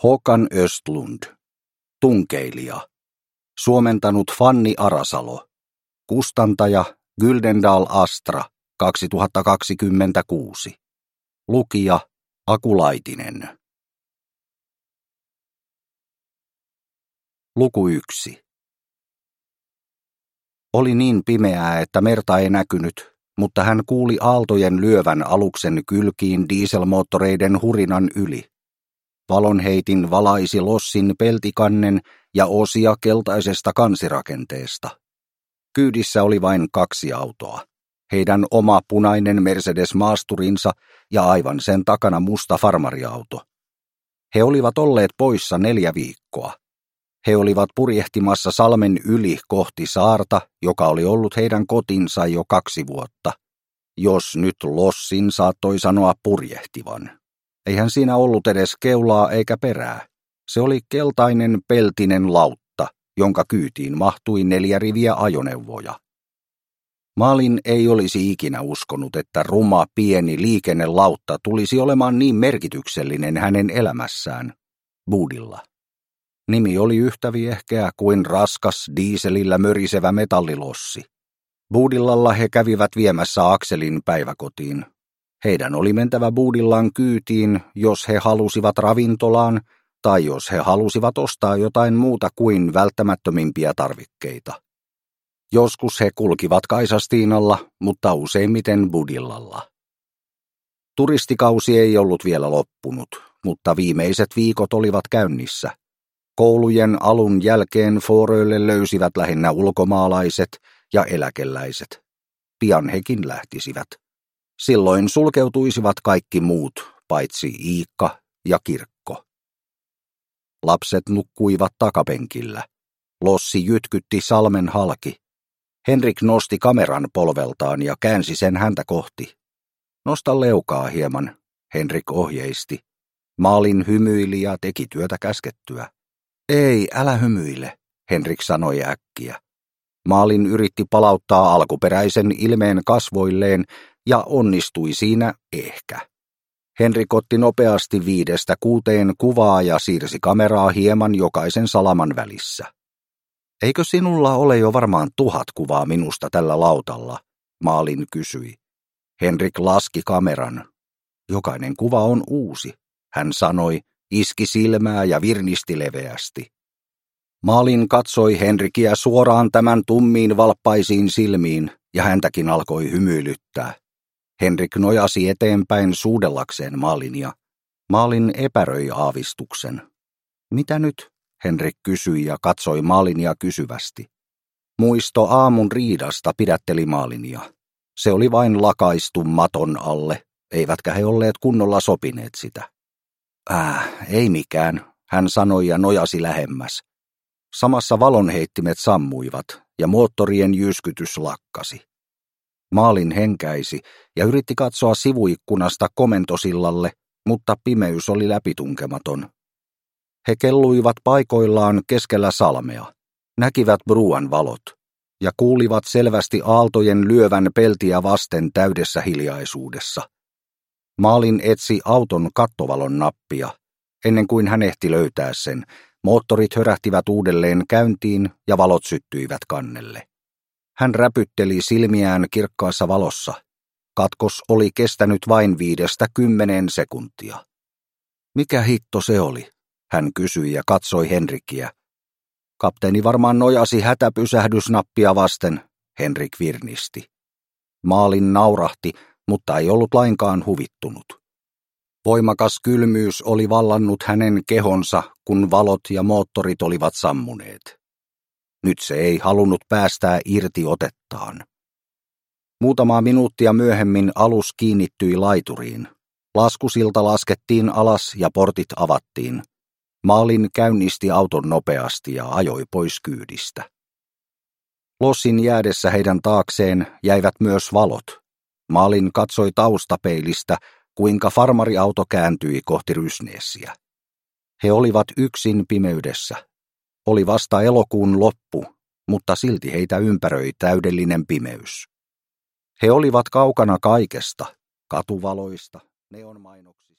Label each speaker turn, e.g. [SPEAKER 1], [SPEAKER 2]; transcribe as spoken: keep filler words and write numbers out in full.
[SPEAKER 1] Håkan Östlund, tunkeilija. Suomentanut Fanni Arasalo. Kustantaja Gyldendal Astra kaksituhattakaksikymmentäkuusi. Lukija Aku Laitinen. Luku yksi. Oli niin pimeää, että merta ei näkynyt, mutta hän kuuli aaltojen lyövän aluksen kylkiin dieselmoottoreiden hurinan yli. Valonheitin valaisi lossin peltikannen ja osia keltaisesta kansirakenteesta. Kyydissä oli vain kaksi autoa. Heidän oma punainen Mercedes-maasturinsa ja aivan sen takana musta farmariauto. He olivat olleet poissa neljä viikkoa. He olivat purjehtimassa salmen yli kohti saarta, joka oli ollut heidän kotinsa jo kaksi vuotta. Jos nyt lossin saattoi sanoa purjehtivan. Eihän siinä ollut edes keulaa eikä perää. Se oli keltainen peltinen lautta, jonka kyytiin mahtui neljä riviä ajoneuvoja. Malin ei olisi ikinä uskonut, että ruma pieni liikennelautta tulisi olemaan niin merkityksellinen hänen elämässään. Bodilla. Nimi oli yhtä viehkeä kuin raskas dieselillä mörisevä metallilossi. Bodillalla he kävivät viemässä Akselin päiväkotiin. Heidän oli mentävä Bodillan kyytiin, jos he halusivat ravintolaan tai jos he halusivat ostaa jotain muuta kuin välttämättömimpiä tarvikkeita. Joskus he kulkivat Kaisastiinalla, mutta useimmiten Bodillalla. Turistikausi ei ollut vielä loppunut, mutta viimeiset viikot olivat käynnissä. Koulujen alun jälkeen Fårölle löysivät lähinnä ulkomaalaiset ja eläkeläiset. Pian hekin lähtisivät. Silloin sulkeutuisivat kaikki muut, paitsi Iikka ja kirkko. Lapset nukkuivat takapenkillä. Lossi jytkytti salmen halki. Henrik nosti kameran polveltaan ja käänsi sen häntä kohti. Nosta leukaa hieman, Henrik ohjeisti. Malin hymyili ja teki työtä käskettyä. Ei, älä hymyile, Henrik sanoi äkkiä. Malin yritti palauttaa alkuperäisen ilmeen kasvoilleen ja onnistui siinä ehkä. Henrik otti nopeasti viidestä kuuteen kuvaa ja siirsi kameraa hieman jokaisen salaman välissä. Eikö sinulla ole jo varmaan tuhat kuvaa minusta tällä lautalla? Malin kysyi. Henrik laski kameran. Jokainen kuva on uusi, hän sanoi, iski silmää ja virnisti leveästi. Malin katsoi Henrikiä suoraan tämän tummiin valppaisiin silmiin ja häntäkin alkoi hymyilyttää. Henrik nojasi eteenpäin suudellakseen Malinia. Malin epäröi aavistuksen. Mitä nyt? Henrik kysyi ja katsoi Malinia kysyvästi. Muisto aamun riidasta pidätteli Malinia. Se oli vain lakaistu maton alle, eivätkä he olleet kunnolla sopineet sitä. Äh, ei mikään, hän sanoi ja nojasi lähemmäs. Samassa valonheittimet sammuivat ja moottorien jyskytys lakkasi. Malin henkäisi ja yritti katsoa sivuikkunasta komentosillalle, mutta pimeys oli läpitunkematon. He kelluivat paikoillaan keskellä salmea, näkivät bruan valot ja kuulivat selvästi aaltojen lyövän peltiä vasten täydessä hiljaisuudessa. Malin etsi auton kattovalon nappia. Ennen kuin hän ehti löytää sen, moottorit hörähtivät uudelleen käyntiin ja valot syttyivät kannelle. Hän räpytteli silmiään kirkkaassa valossa. Katkos oli kestänyt vain viidestä kymmeneen sekuntia. Mikä hitto se oli? Hän kysyi ja katsoi Henrikiä. Kapteeni varmaan nojasi hätäpysähdysnappia vasten, Henrik virnisti. Malin naurahti, mutta ei ollut lainkaan huvittunut. Voimakas kylmyys oli vallannut hänen kehonsa, kun valot ja moottorit olivat sammuneet. Nyt se ei halunnut päästää irti otettaan. Muutamaa minuuttia myöhemmin alus kiinnittyi laituriin. Laskusilta laskettiin alas ja portit avattiin. Malin käynnisti auton nopeasti ja ajoi pois kyydistä. Lossin jäädessä heidän taakseen jäivät myös valot. Malin katsoi taustapeilistä, kuinka farmariauto kääntyi kohti Rysneessiä. He olivat yksin pimeydessä. Oli vasta elokuun loppu, mutta silti heitä ympäröi täydellinen pimeys. He olivat kaukana kaikesta, katuvaloista, neonmainoksista.